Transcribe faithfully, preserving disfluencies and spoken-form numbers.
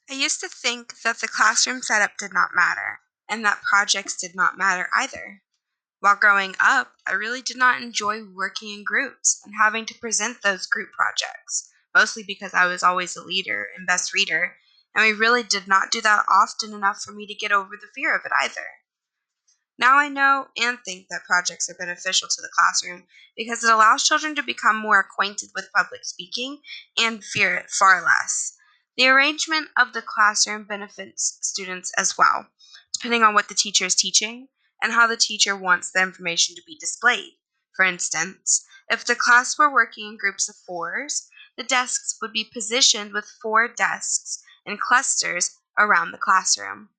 I used to think that the classroom setup did not matter, and that projects did not matter either. While growing up, I really did not enjoy working in groups and having to present those group projects, mostly because I was always the leader and best reader, and we really did not do that often enough for me to get over the fear of it either. Now I know and think that projects are beneficial to the classroom because it allows children to become more acquainted with public speaking and fear it far less. The arrangement of the classroom benefits students as well, depending on what the teacher is teaching and how the teacher wants the information to be displayed. For instance, if the class were working in groups of fours, the desks would be positioned with four desks in clusters around the classroom.